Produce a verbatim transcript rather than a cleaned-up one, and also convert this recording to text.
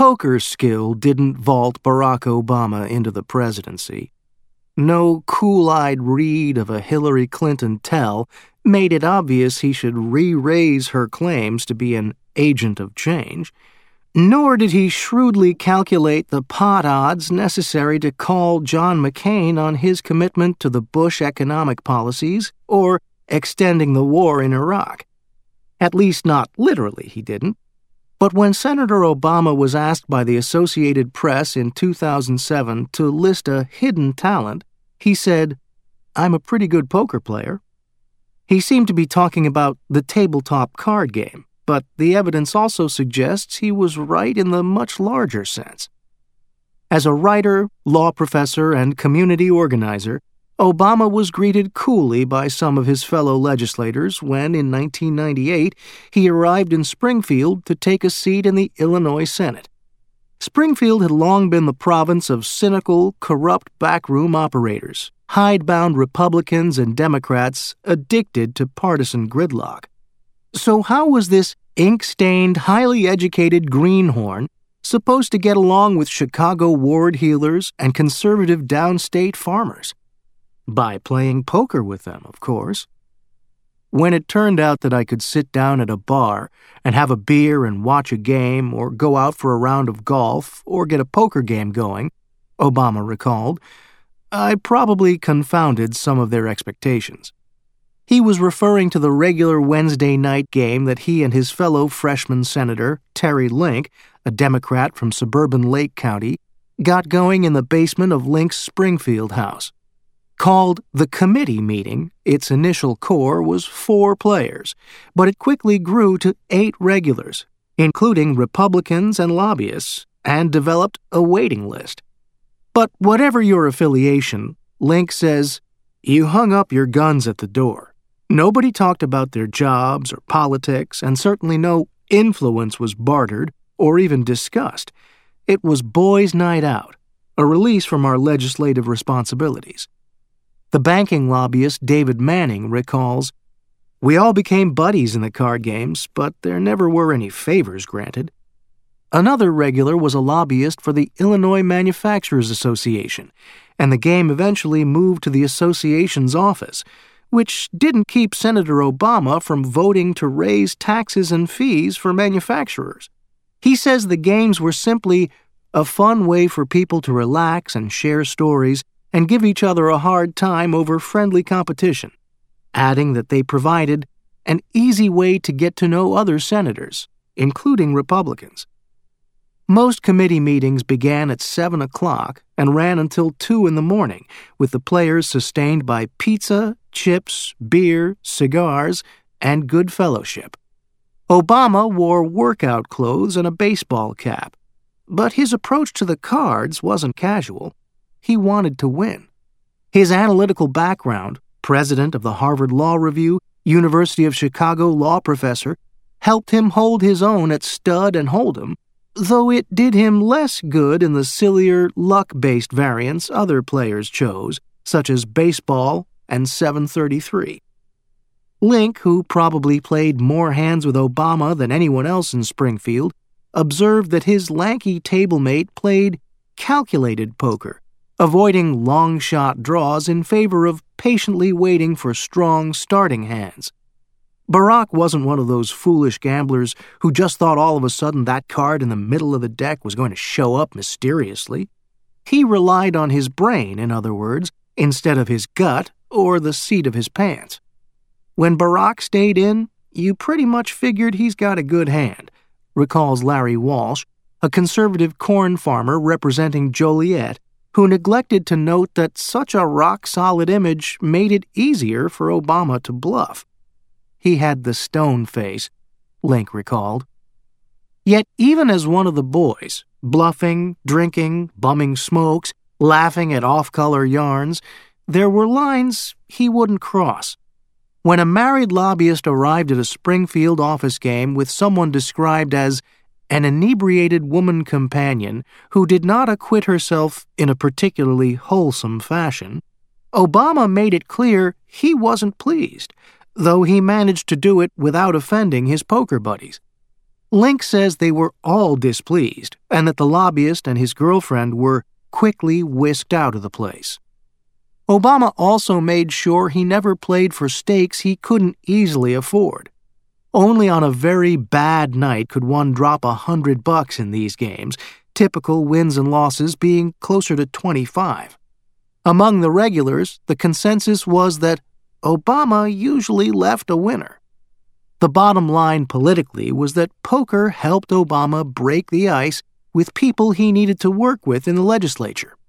poker skill didn't vault Barack Obama into the presidency. No cool-eyed read of a Hillary Clinton tell made it obvious he should re-raise her claims to be an agent of change, nor did he shrewdly calculate the pot odds necessary to call John McCain on his commitment to the Bush economic policies or extending the war in Iraq. At least not literally, he didn't. But when Senator Obama was asked by the Associated Press in two thousand seven to list a hidden talent, he said, "I'm a pretty good poker player." He seemed to be talking about the tabletop card game, but the evidence also suggests he was right in the much larger sense. As a writer, law professor, and community organizer, Obama was greeted coolly by some of his fellow legislators when, in nineteen ninety-eight, he arrived in Springfield to take a seat in the Illinois Senate. Springfield had long been the province of cynical, corrupt backroom operators, hidebound Republicans and Democrats addicted to partisan gridlock. So how was this ink-stained, highly educated greenhorn supposed to get along with Chicago ward heelers and conservative downstate farmers? By playing poker with them, of course. When it turned out that I could sit down at a bar and have a beer and watch a game or go out for a round of golf or get a poker game going, Obama recalled, I probably confounded some of their expectations. He was referring to the regular Wednesday night game that he and his fellow freshman senator, Terry Link, a Democrat from suburban Lake County, got going in the basement of Link's Springfield house. Called the committee meeting, its initial core was four players, but it quickly grew to eight regulars, including Republicans and lobbyists, and developed a waiting list. But whatever your affiliation, Link says, you hung up your guns at the door. Nobody talked about their jobs or politics, and certainly no influence was bartered or even discussed. It was boys' night out, a release from our legislative responsibilities. The banking lobbyist David Manning recalls, "We all became buddies in the card games, but there never were any favors granted." Another regular was a lobbyist for the Illinois Manufacturers Association, and the game eventually moved to the association's office, which didn't keep Senator Obama from voting to raise taxes and fees for manufacturers. He says the games were simply a fun way for people to relax and share stories and give each other a hard time over friendly competition, adding that they provided an easy way to get to know other senators, including Republicans. Most committee meetings began at seven o'clock and ran until two in the morning, with the players sustained by pizza, chips, beer, cigars, and good fellowship. Obama wore workout clothes and a baseball cap, but his approach to the cards wasn't casual. He wanted to win. His analytical background, president of the Harvard Law Review, University of Chicago law professor, helped him hold his own at stud and hold'em, though it did him less good in the sillier, luck-based variants other players chose, such as baseball and seven thirty-three. Link, who probably played more hands with Obama than anyone else in Springfield, observed that his lanky tablemate played calculated poker, avoiding long-shot draws in favor of patiently waiting for strong starting hands. Barack wasn't one of those foolish gamblers who just thought all of a sudden that card in the middle of the deck was going to show up mysteriously. He relied on his brain, in other words, instead of his gut or the seat of his pants. When Barack stayed in, you pretty much figured he's got a good hand, recalls Larry Walsh, a conservative corn farmer representing Joliet, who neglected to note that such a rock-solid image made it easier for Obama to bluff. He had the stone face, Link recalled. Yet even as one of the boys, bluffing, drinking, bumming smokes, laughing at off-color yarns, there were lines he wouldn't cross. When a married lobbyist arrived at a Springfield office game with someone described as an inebriated woman companion who did not acquit herself in a particularly wholesome fashion, Obama made it clear he wasn't pleased, though he managed to do it without offending his poker buddies. Link says they were all displeased and that the lobbyist and his girlfriend were quickly whisked out of the place. Obama also made sure he never played for stakes he couldn't easily afford. Only on a very bad night could one drop a hundred bucks in these games, typical wins and losses being closer to twenty-five. Among the regulars, the consensus was that Obama usually left a winner. The bottom line politically was that poker helped Obama break the ice with people he needed to work with in the legislature.